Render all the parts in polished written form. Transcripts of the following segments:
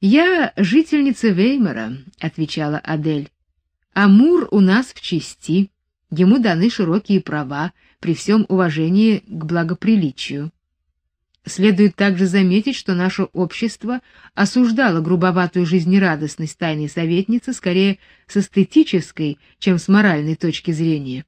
«Я жительница Веймара», — отвечала Адель. «Амур у нас в чести, ему даны широкие права при всем уважении к благоприличию. Следует также заметить, что наше общество осуждало грубоватую жизнерадостность тайной советницы скорее с эстетической, чем с моральной точки зрения.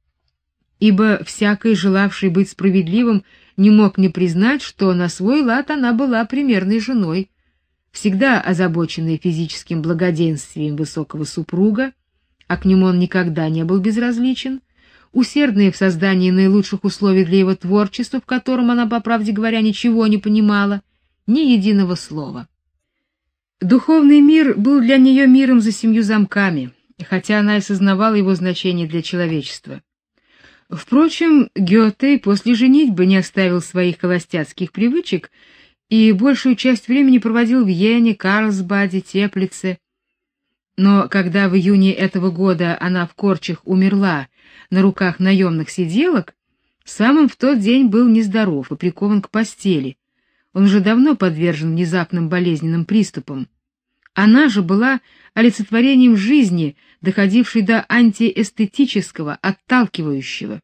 Ибо всякий, желавший быть справедливым, не мог не признать, что на свой лад она была примерной женой, всегда озабоченной физическим благоденствием высокого супруга, а к нему он никогда не был безразличен, усердная в создании наилучших условий для его творчества, в котором она, по правде говоря, ничего не понимала, ни единого слова. Духовный мир был для нее миром за 7 замками, хотя она и сознавала его значение для человечества. Впрочем, Гёте после женитьбы не оставил своих холостяцких привычек и большую часть времени проводил в Йене, Карлсбаде, Теплице. Но когда в июне этого года она в Корчах умерла на руках наемных сиделок, сам он в тот день был нездоров и прикован к постели. Он уже давно подвержен внезапным болезненным приступам. Она же была олицетворением жизни, доходившей до антиэстетического, отталкивающего.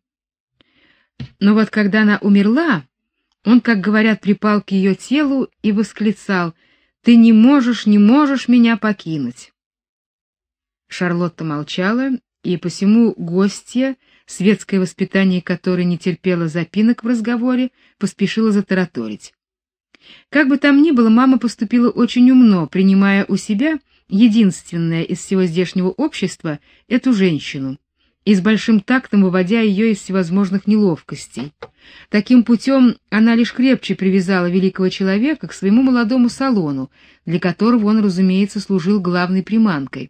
Но вот когда она умерла, он, как говорят, припал к ее телу и восклицал: «Ты не можешь меня покинуть». Шарлотта молчала, и посему гостья, светское воспитание которой не терпело запинок в разговоре, поспешила затараторить. Как бы там ни было, мама поступила очень умно, принимая у себя единственное из всего здешнего общества эту женщину, и с большим тактом выводя ее из всевозможных неловкостей. Таким путем она лишь крепче привязала великого человека к своему молодому салону, для которого он, разумеется, служил главной приманкой.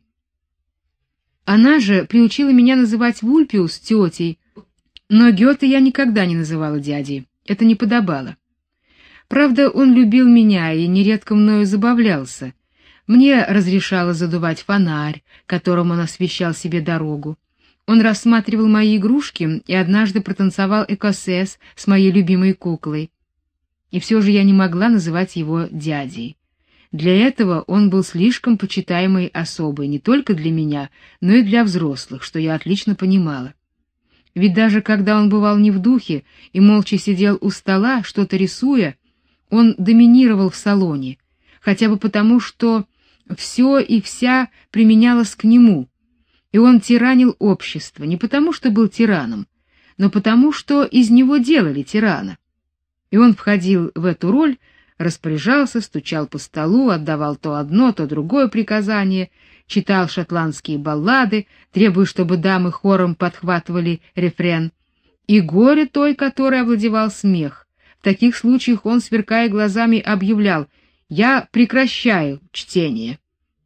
Она же приучила меня называть Вульпиус тетей, но Гёте я никогда не называла дядей, это не подобало. Правда, он любил меня и нередко мною забавлялся. Мне разрешало задувать фонарь, которым он освещал себе дорогу. Он рассматривал мои игрушки и однажды протанцевал экосес с моей любимой куклой. И все же я не могла называть его дядей. Для этого он был слишком почитаемой особой не только для меня, но и для взрослых, что я отлично понимала. Ведь даже когда он бывал не в духе и молча сидел у стола, что-то рисуя, он доминировал в салоне, хотя бы потому, что все и вся применялось к нему, и он тиранил общество не потому, что был тираном, но потому, что из него делали тирана. И он входил в эту роль, распоряжался, стучал по столу, отдавал то одно, то другое приказание, читал шотландские баллады, требуя, чтобы дамы хором подхватывали рефрен. И горе той, которой овладевал смех. В таких случаях он, сверкая глазами, объявлял: «Я прекращаю чтение».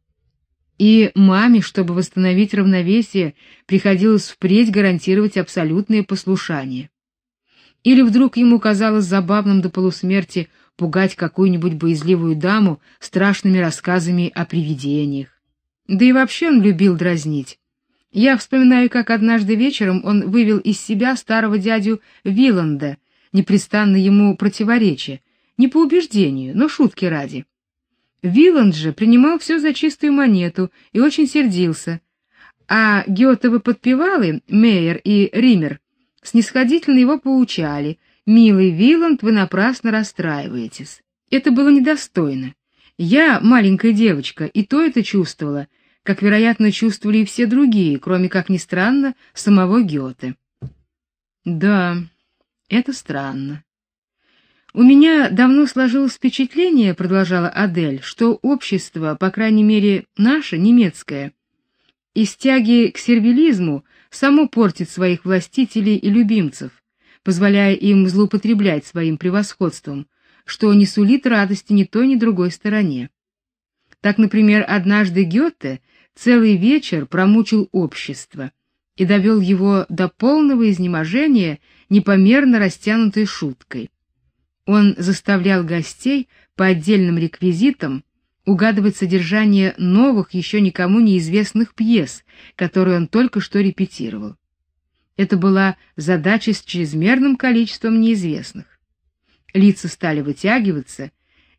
И маме, чтобы восстановить равновесие, приходилось впредь гарантировать абсолютное послушание. Или вдруг ему казалось забавным до полусмерти пугать какую-нибудь боязливую даму страшными рассказами о привидениях. Да и вообще он любил дразнить. Я вспоминаю, как однажды вечером он вывел из себя старого дядю Виланда, непрестанно ему противоречия, не по убеждению, но шутки ради. Виланд же принимал все за чистую монету и очень сердился, а Гётовы подпевалы, Мейер и Риммер, снисходительно его поучали: «Милый Виланд, вы напрасно расстраиваетесь». Это было недостойно. Я, маленькая девочка, и то это чувствовала, как, вероятно, чувствовали и все другие, кроме, как ни странно, самого Гёте. Да, это странно. У меня давно сложилось впечатление, продолжала Адель, что общество, по крайней мере, наше, немецкое, из тяги к сервилизму само портит своих властителей и любимцев, позволяя им злоупотреблять своим превосходством, что не сулит радости ни той, ни другой стороне. Так, например, однажды Гёте целый вечер промучил общество и довел его до полного изнеможения непомерно растянутой шуткой. Он заставлял гостей по отдельным реквизитам угадывать содержание новых, еще никому неизвестных пьес, которые он только что репетировал. Это была задача с чрезмерным количеством неизвестных. Лица стали вытягиваться,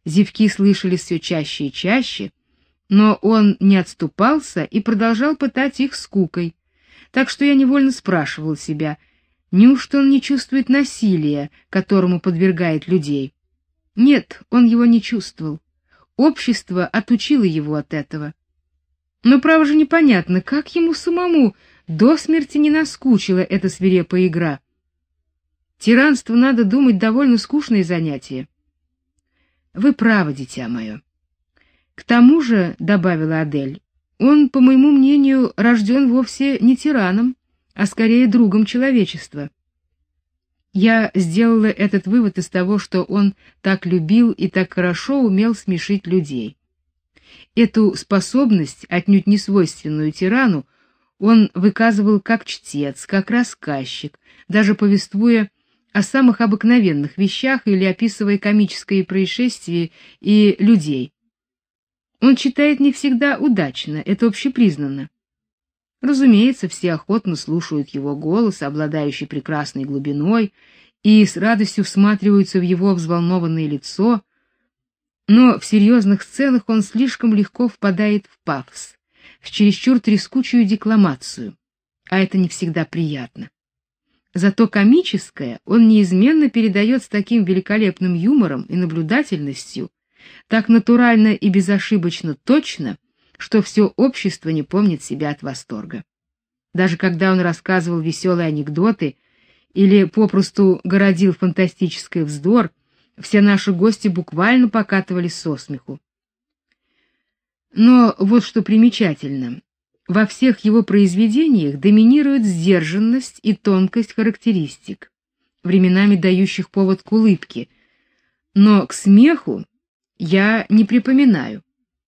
Зевки слышались все чаще и чаще, но он не отступался и продолжал пытать их скукой. Так что я невольно спрашивал себя, неужто он не чувствует насилия, которому подвергает людей? Нет, он его не чувствовал. Общество отучило его от этого. Но право же непонятно, как ему самому до смерти не наскучила эта свирепая игра. Тиранство, надо думать, довольно скучное занятие. Вы правы, дитя мое. К тому же, добавила Адель, он, по моему мнению, рожден вовсе не тираном, а скорее другом человечества. Я сделала этот вывод из того, что он так любил и так хорошо умел смешить людей. Эту способность, отнюдь не свойственную тирану, он выказывал как чтец, как рассказчик, даже повествуя о самых обыкновенных вещах или описывая комические происшествия и людей. Он читает не всегда удачно, это общепризнанно. Разумеется, все охотно слушают его голос, обладающий прекрасной глубиной, и с радостью всматриваются в его взволнованное лицо, но в серьезных сценах он слишком легко впадает в пафос, в чересчур трескучую декламацию, а это не всегда приятно. Зато комическое он неизменно передает с таким великолепным юмором и наблюдательностью, так натурально и безошибочно точно, что все общество не помнит себя от восторга. Даже когда он рассказывал веселые анекдоты или попросту городил фантастический вздор, все наши гости буквально покатывались со смеху. Но вот что примечательно. Во всех его произведениях доминирует сдержанность и тонкость характеристик, временами дающих повод к улыбке, но к смеху я не припоминаю.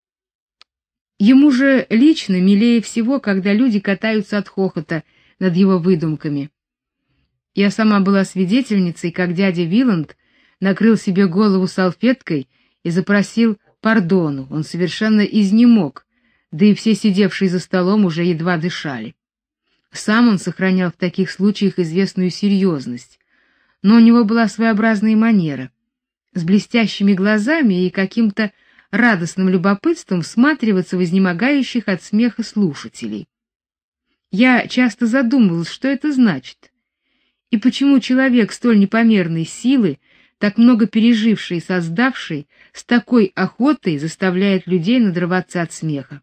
Ему же лично милее всего, когда люди катаются от хохота над его выдумками. Я сама была свидетельницей, как дядя Виланд накрыл себе голову салфеткой и запросил пардону. Он совершенно изнемог, да и все сидевшие за столом уже едва дышали. Сам он сохранял в таких случаях известную серьезность, но у него была своеобразная манера с блестящими глазами и каким-то радостным любопытством всматриваться в изнемогающих от смеха слушателей. Я часто задумывалась, что это значит, и почему человек столь непомерной силы, так много переживший и создавший, с такой охотой заставляет людей надрываться от смеха.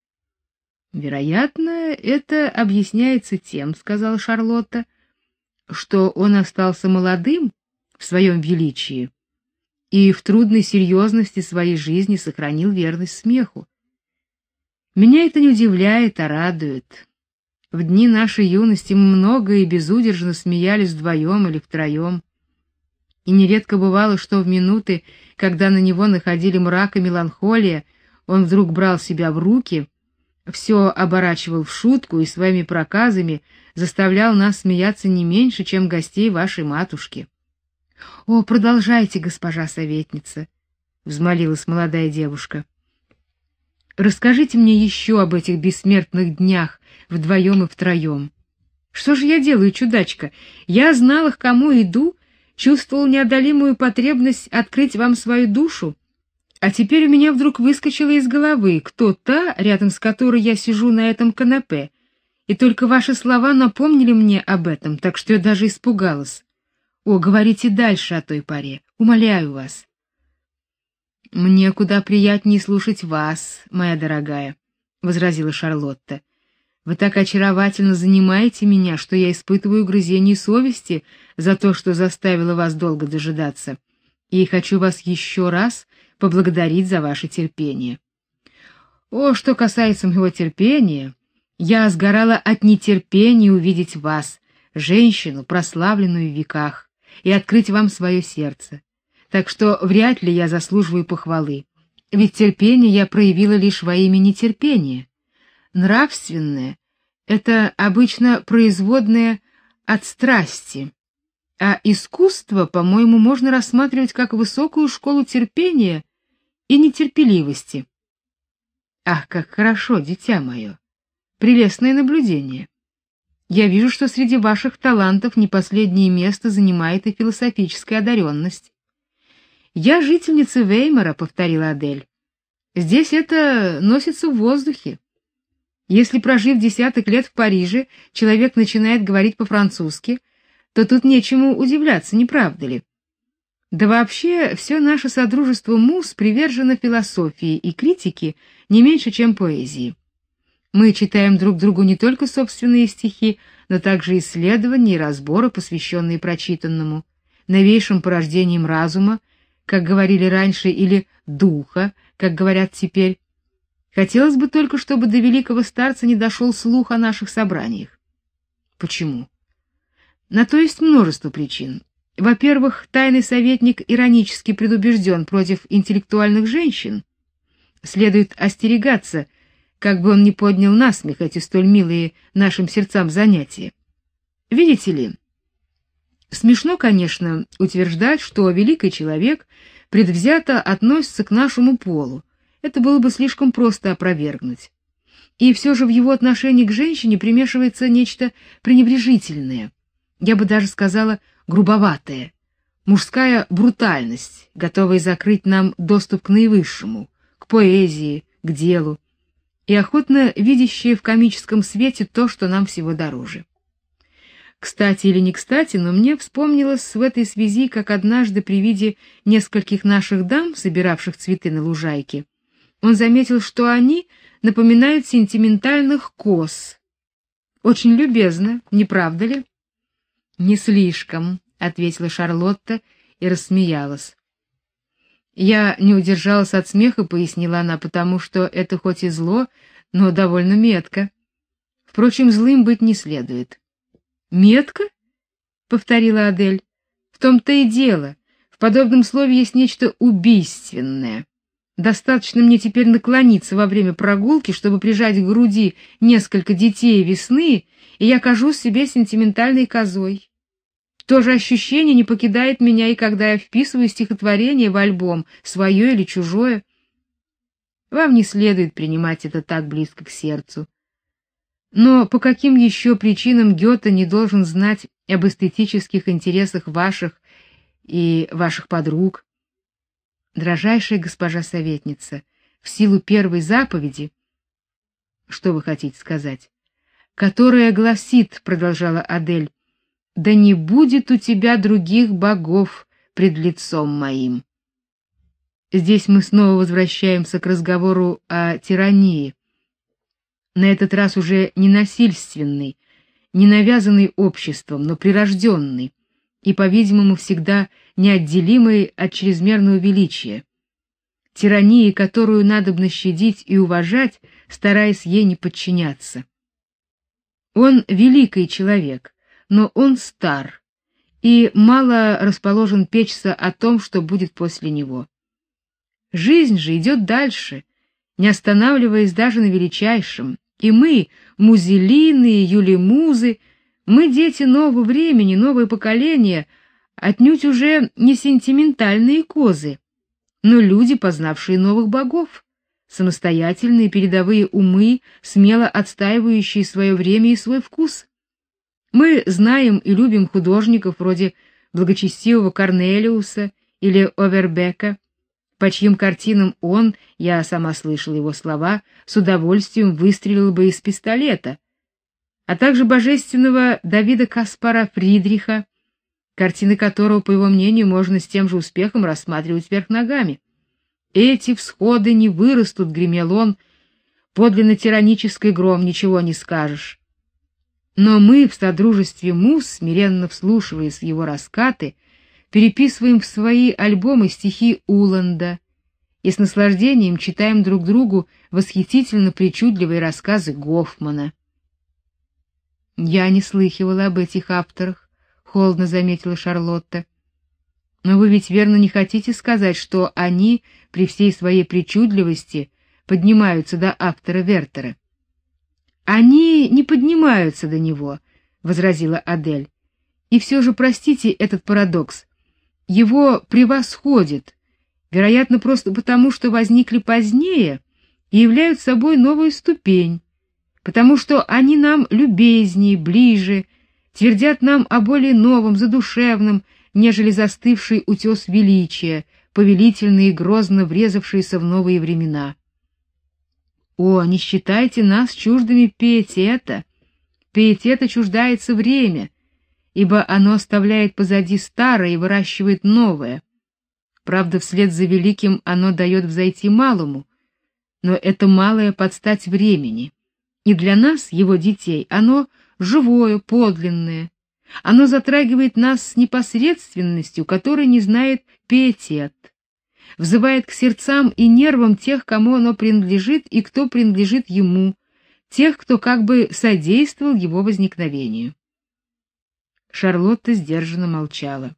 Вероятно, это объясняется тем, сказала Шарлотта, что он остался молодым в своем величии и в трудной серьезности своей жизни сохранил верность смеху. Меня это не удивляет, а радует. В дни нашей юности мы много и безудержно смеялись вдвоем или втроем. И нередко бывало, что в минуты, когда на него находили мрак и меланхолия, он вдруг брал себя в руки, все оборачивал в шутку и своими проказами заставлял нас смеяться не меньше, чем гостей вашей матушки. — О, продолжайте, госпожа советница, — взмолилась молодая девушка. — Расскажите мне еще об этих бессмертных днях вдвоем и втроем. Что же я делаю, чудачка? Я знала, к кому иду, чувствовал неодолимую потребность открыть вам свою душу, а теперь у меня вдруг выскочило из головы, кто та, рядом с которой я сижу на этом канапе, и только ваши слова напомнили мне об этом, так что я даже испугалась. О, говорите дальше о той поре, умоляю вас. Мне куда приятнее слушать вас, моя дорогая, возразила Шарлотта. Вы так очаровательно занимаете меня, что я испытываю угрызение совести за то, что заставила вас долго дожидаться, и хочу вас еще раз поблагодарить за ваше терпение. О, что касается моего терпения, я сгорала от нетерпения увидеть вас, женщину, прославленную в веках, и открыть вам свое сердце. Так что вряд ли я заслуживаю похвалы, ведь терпение я проявила лишь во имя нетерпения. Нравственное — это обычно производное от страсти, а искусство, по-моему, можно рассматривать как высокую школу терпения и нетерпеливости. Ах, как хорошо, дитя мое! Прелестное наблюдение. Я вижу, что среди ваших талантов не последнее место занимает и философическая одаренность. «Я жительница Веймара», — повторила Адель. «Здесь это носится в воздухе. Если, прожив десяток лет в Париже, человек начинает говорить по-французски, то тут нечему удивляться, не правда ли? Да вообще, все наше содружество муз привержено философии и критике не меньше, чем поэзии. Мы читаем друг другу не только собственные стихи, но также исследования и разборы, посвященные прочитанному, новейшим порождениям разума, как говорили раньше, или духа, как говорят теперь. Хотелось бы только, чтобы до великого старца не дошел слух о наших собраниях. Почему? На то есть множество причин. Во-первых, тайный советник иронически предубежден против интеллектуальных женщин. Следует остерегаться, как бы он ни поднял насмех эти столь милые нашим сердцам занятия. Видите ли, смешно, конечно, утверждать, что великий человек предвзято относится к нашему полу. Это было бы слишком просто опровергнуть. И все же в его отношении к женщине примешивается нечто пренебрежительное, я бы даже сказала, грубоватое, мужская брутальность, готовая закрыть нам доступ к наивысшему, к поэзии, к делу, и охотно видящая в комическом свете то, что нам всего дороже. Кстати или не кстати, но мне вспомнилось в этой связи, как однажды при виде нескольких наших дам, собиравших цветы на лужайке, он заметил, что они напоминают сентиментальных коз. Очень любезно, не правда ли? Не слишком, ответила Шарлотта и рассмеялась. Я не удержалась от смеха, пояснила она, потому что это хоть и зло, но довольно метко. Впрочем, злым быть не следует. Метко? Повторила Адель. В том-то и дело. В подобном слове есть нечто убийственное. Достаточно мне теперь наклониться во время прогулки, чтобы прижать к груди несколько детей весны, и я кажусь себе сентиментальной козой. То же ощущение не покидает меня и когда я вписываю стихотворение в альбом, свое или чужое. Вам не следует принимать это так близко к сердцу. Но по каким еще причинам Гёте не должен знать об эстетических интересах ваших и ваших подруг? Дорожайшая госпожа советница, в силу первой заповеди, что вы хотите сказать, которая гласит, продолжала Адель, да не будет у тебя других богов пред лицом моим. Здесь мы снова возвращаемся к разговору о тирании. На этот раз уже не насильственный, не навязанный обществом, но прирожденный и, по-видимому, всегда неотделимый от чрезмерного величия. Тирании, которую надобно щадить и уважать, стараясь ей не подчиняться. Он великий человек, но он стар и мало расположен печься о том, что будет после него. Жизнь же идет дальше, не останавливаясь даже на величайшем, и мы, музелины, юлимузы, мы дети нового времени, новое поколение, отнюдь уже не сентиментальные козы, но люди, познавшие новых богов, самостоятельные передовые умы, смело отстаивающие свое время и свой вкус. Мы знаем и любим художников вроде благочестивого Корнелиуса или Овербека, по чьим картинам он, я сама слышала его слова, с удовольствием выстрелил бы из пистолета, а также божественного Давида Каспара Фридриха, картины которого, по его мнению, можно с тем же успехом рассматривать вверх ногами. Эти всходы не вырастут, гремел он, подлинно тиранический гром, ничего не скажешь. Но мы в содружестве муз, смиренно вслушиваясь в его раскаты, переписываем в свои альбомы стихи Уланда и с наслаждением читаем друг другу восхитительно причудливые рассказы Гофмана. Я не слыхивала об этих авторах, холодно заметила Шарлотта. Но вы ведь верно не хотите сказать, что они при всей своей причудливости поднимаются до автора Вертера? Они не поднимаются до него, возразила Адель. И все же простите этот парадокс. Его превосходит, вероятно, просто потому, что возникли позднее и являются собой новую ступень, потому что они нам любезнее, ближе, твердят нам о более новом, задушевном, нежели застывший утес величия, повелительно и грозно врезавшиеся в новые времена. О, не считайте нас чуждыми пиетета. Пиетета чуждается время, ибо оно оставляет позади старое и выращивает новое. Правда, вслед за великим оно дает взойти малому, но это малое под стать времени. И для нас, его детей, оно живое, подлинное. Оно затрагивает нас с непосредственностью, которой не знает пиетет. Взывает к сердцам и нервам тех, кому оно принадлежит и кто принадлежит ему, тех, кто как бы содействовал его возникновению. Шарлотта сдержанно молчала.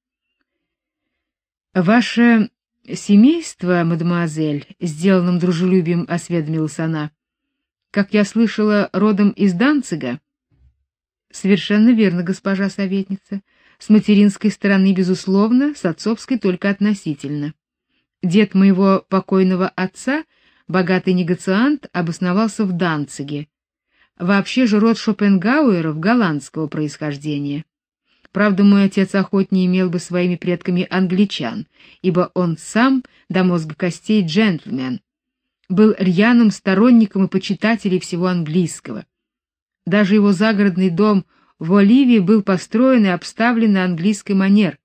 Ваше семейство, мадемуазель, сделанным дружелюбием осведомилась она, как я слышала, родом из Данцига? Совершенно верно, госпожа советница. С материнской стороны, безусловно, с отцовской только относительно. Дед моего покойного отца, богатый негациант, обосновался в Данциге. Вообще же род Шопенгауэров голландского происхождения. Правда, мой отец охотнее имел бы своими предками англичан, ибо он сам до мозга костей джентльмен, был рьяным сторонником и почитателем всего английского. Даже его загородный дом в Оливии был построен и обставлен на английский манер.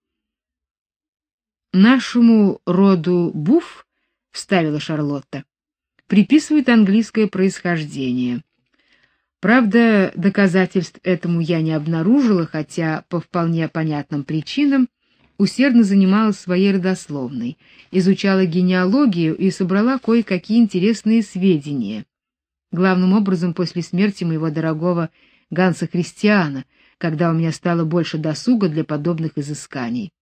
Нашему роду Буфф, вставила Шарлотта, приписывают английское происхождение. Правда, доказательств этому я не обнаружила, хотя по вполне понятным причинам усердно занималась своей родословной, изучала генеалогию и собрала кое-какие интересные сведения. Главным образом после смерти моего дорогого Ганса Христиана, когда у меня стало больше досуга для подобных изысканий.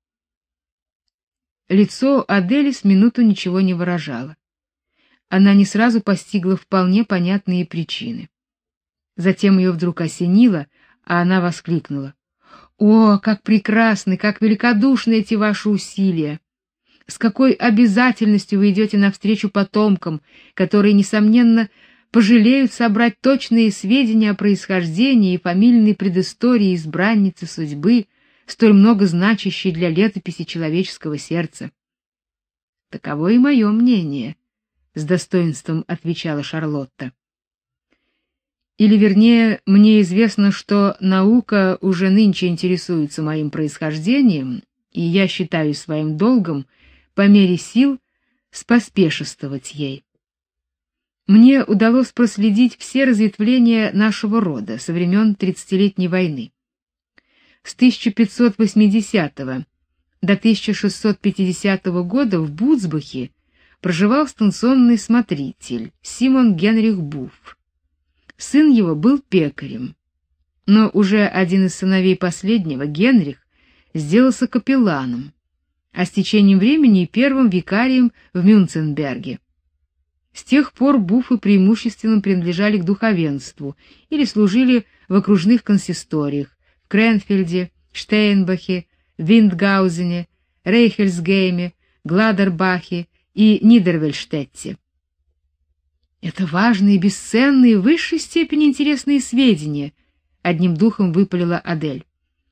Лицо Адели с минуту ничего не выражало. Она не сразу постигла вполне понятные причины. Затем ее вдруг осенило, а она воскликнула: «О, как прекрасны, как великодушны эти ваши усилия! С какой обязательностью вы идете навстречу потомкам, которые, несомненно, пожалеют собрать точные сведения о происхождении и фамильной предыстории избранницы судьбы, столь много значащей для летописи человеческого сердца». «Таково и мое мнение», — с достоинством отвечала Шарлотта. Или, вернее, мне известно, что наука уже нынче интересуется моим происхождением, и я считаю своим долгом по мере сил споспешествовать ей. Мне удалось проследить все разветвления нашего рода со времен Тридцатилетней войны. С 1580 до 1650 года в Буцбахе проживал станционный смотритель Симон Генрих Буфф. Сын его был пекарем, но уже один из сыновей последнего, Генрих, сделался капелланом, а с течением времени и первым викарием в Мюнценберге. С тех пор Буффы преимущественно принадлежали к духовенству или служили в окружных консисториях в Кренфельде, Штейнбахе, Виндгаузене, Рейхельсгейме, Гладербахе и Нидервельштетте. Это важные, бесценные, в высшей степени интересные сведения, одним духом выпалила Адель.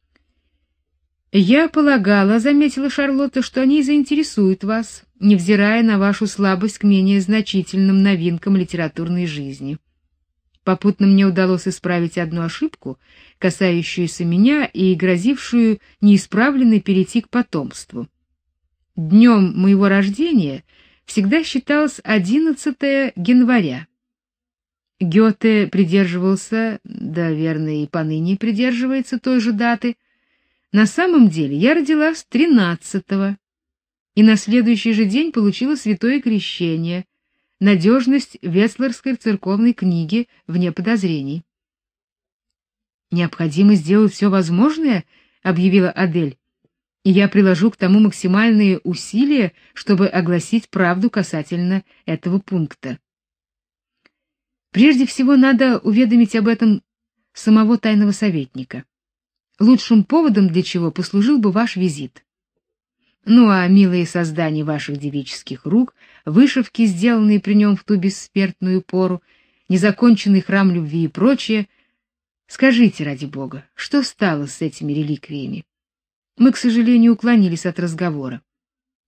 Я полагала, заметила Шарлотта, что они заинтересуют вас, невзирая на вашу слабость к менее значительным новинкам литературной жизни. Попутно мне удалось исправить одну ошибку, касающуюся меня и грозившую неисправленной перейти к потомству. Днем моего рождения всегда считалось 11 января. Гёте придерживался, да, верно, и поныне придерживается той же даты. На самом деле я родилась 13-го, и на следующий же день получила святое крещение, надежность Вецлерской церковной книги вне подозрений. «Необходимо сделать все возможное», — объявила Адель, «и я приложу к тому максимальные усилия, чтобы огласить правду касательно этого пункта. Прежде всего надо уведомить об этом самого тайного советника, лучшим поводом для чего послужил бы ваш визит. Ну а милые создания ваших девических рук, вышивки, сделанные при нем в ту бессмертную пору, незаконченный храм любви и прочее, скажите, ради Бога, что стало с этими реликвиями? Мы, к сожалению, уклонились от разговора.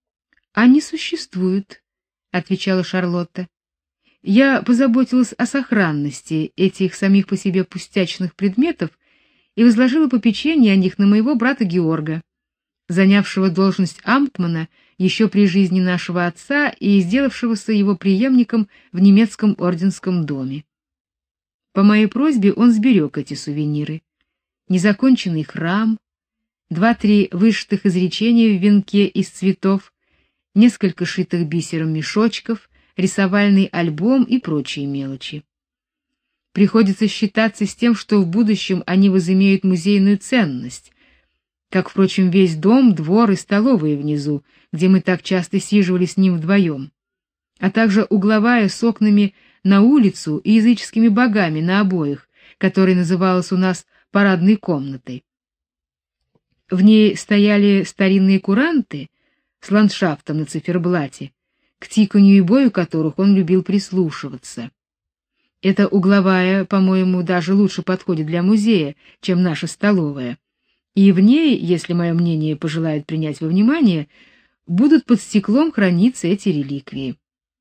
Они существуют, отвечала Шарлотта. Я позаботилась о сохранности этих самих по себе пустячных предметов и возложила попечение о них на моего брата Георга, занявшего должность амтмана еще при жизни нашего отца и сделавшегося его преемником в немецком орденском доме. По моей просьбе он сберег эти сувениры: незаконченный храм, 2-3 вышитых изречения в венке из цветов, несколько шитых бисером мешочков, рисовальный альбом и прочие мелочи. Приходится считаться с тем, что в будущем они возымеют музейную ценность, как, впрочем, весь дом, двор и столовая внизу, где мы так часто сиживали с ним вдвоем, а также угловая с окнами на улицу и языческими богами на обоях, которая называлась у нас парадной комнатой. В ней стояли старинные куранты с ландшафтом на циферблате, к тиканью и бою которых он любил прислушиваться. Эта угловая, по-моему, даже лучше подходит для музея, чем наша столовая. И в ней, если мое мнение пожелают принять во внимание, будут под стеклом храниться эти реликвии.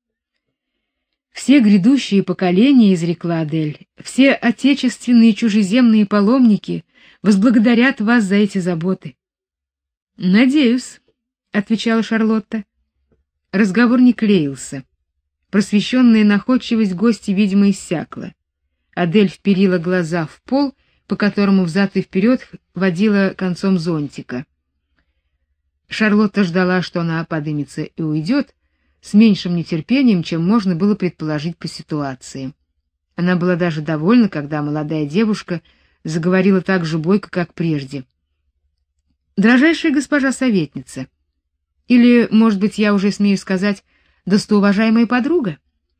Все грядущие поколения, изрекла Адель, все отечественные и чужеземные паломники возблагодарят вас за эти заботы. Надеюсь, отвечала Шарлотта. Разговор не клеился. Просвещенная находчивость гостя, видимо, иссякла. Адель вперила глаза в пол, по которому взад и вперед водила концом зонтика. Шарлотта ждала, что она поднимется и уйдет, с меньшим нетерпением, чем можно было предположить по ситуации. Она была даже довольна, когда молодая девушка заговорила так же бойко, как прежде. Дорожайшая госпожа советница, или, может быть, я уже смею сказать, достоуважаемая подруга,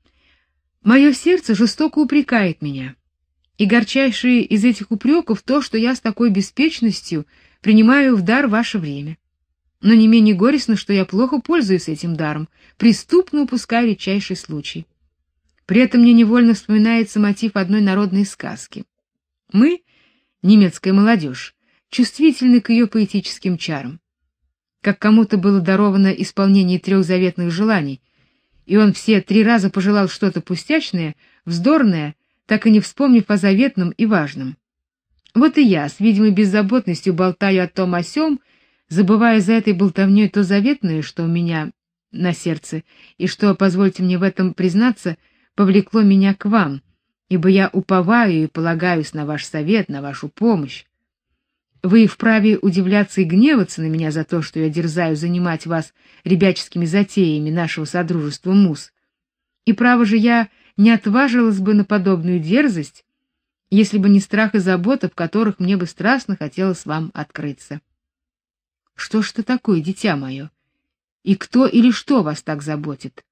мое сердце жестоко упрекает меня, и горчайшее из этих упреков то, что я с такой беспечностью принимаю в дар ваше время. Но не менее горестно, что я плохо пользуюсь этим даром, преступно упускаю редчайший случай. При этом мне невольно вспоминается мотив одной народной сказки. Мы, немецкая молодежь, чувствительны к ее поэтическим чарам. Как кому-то было даровано исполнение 3 заветных желаний, и он все 3 раза пожелал что-то пустячное, вздорное, так и не вспомнив о заветном и важном. Вот и я с видимой беззаботностью болтаю о том о сём, забывая за этой болтовнёй то заветное, что у меня на сердце, и что, позвольте мне в этом признаться, повлекло меня к вам, ибо я уповаю и полагаюсь на ваш совет, на вашу помощь. Вы вправе удивляться и гневаться на меня за то, что я дерзаю занимать вас ребяческими затеями нашего содружества муз. И право же я не отважилась бы на подобную дерзость, если бы не страх и забота, в которых мне бы страстно хотелось вам открыться. Что ж это такое, дитя мое? И кто или что вас так заботит?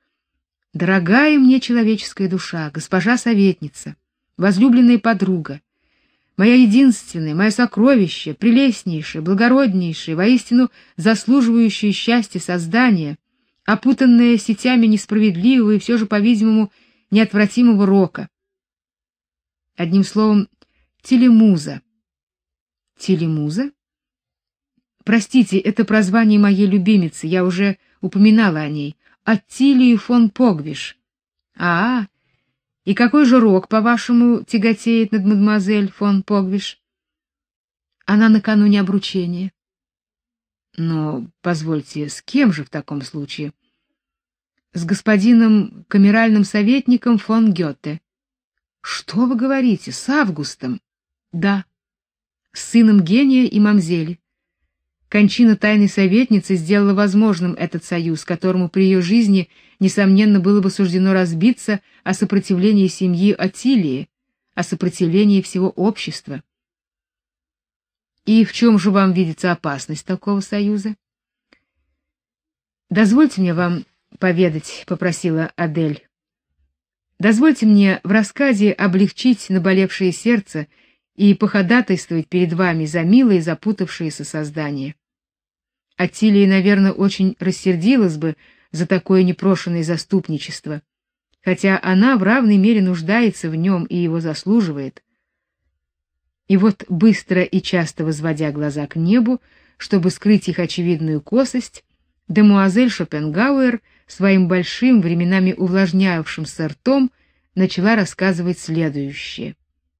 Дорогая мне человеческая душа, госпожа советница, возлюбленная подруга, моя единственная, мое сокровище, прелестнейшее, благороднейшее, воистину заслуживающее счастья создание, опутанное сетями несправедливого и все же, по-видимому, неотвратимого рока. Одним словом, телемуза. Телемуза? Простите, это прозвание моей любимицы, я уже упоминала о ней, Аттилии фон Погвиш. И какой же рок, по-вашему, тяготеет над мадемуазель фон Погвиш? Она накануне обручения. Но, позвольте, с кем же в таком случае? С господином камеральным советником фон Гёте. Что вы говорите, с Августом? Да, с сыном гения и мамзели. Кончина тайной советницы сделала возможным этот союз, которому при ее жизни несомненно было бы суждено разбиться о сопротивлении семьи Аттилии, о сопротивлении всего общества. И в чем же вам видится опасность такого союза? Дозвольте мне вам поведать, попросила Адель. Дозвольте мне в рассказе облегчить наболевшее сердце и походатайствовать перед вами за милое и запутавшееся создание. Аттилия, наверное, очень рассердилась бы за такое непрошенное заступничество, хотя она в равной мере нуждается в нем и его заслуживает. И вот, быстро и часто возводя глаза к небу, чтобы скрыть их очевидную косость, Демуазель Шопенгауэр своим большим, временами увлажнявшимся ртом начала рассказывать следующее.